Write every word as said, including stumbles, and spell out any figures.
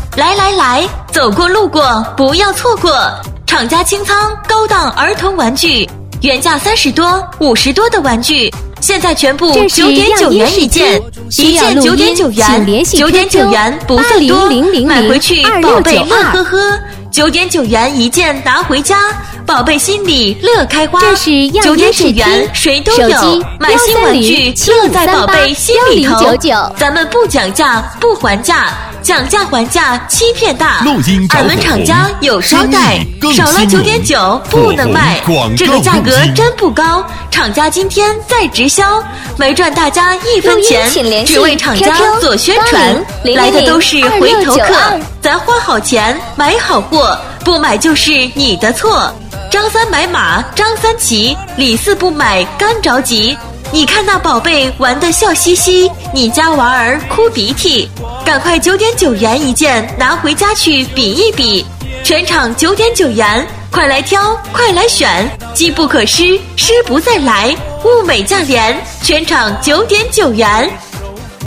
来来来，走过路过不要错过，厂家清仓高档儿童玩具，原价三十多、五十多的玩具，现在全部九点九元一件，一件九点九元，九点九元不算多，买回去宝贝乐呵呵，九点九元一件拿回家，宝贝心里乐开花。九点九元谁都有，买新玩具乐在宝贝心里头。咱们不讲价不还价，讲价还价欺骗大。俺们厂家有捎带，少了九点九不能卖，这个价格真不高。厂家今天再直销，没赚大家一分钱，只为厂家做宣传，来的都是回头客。咱花好钱买好货，不买就是你的错。张三买马张三骑，李四不买干着急。你看那宝贝玩得笑嘻嘻，你家娃儿哭鼻涕，赶快九点九元一件拿回家去比一比，全场九点九元，快来挑快来选，机不可失，失不再来，物美价廉，全场九点九元。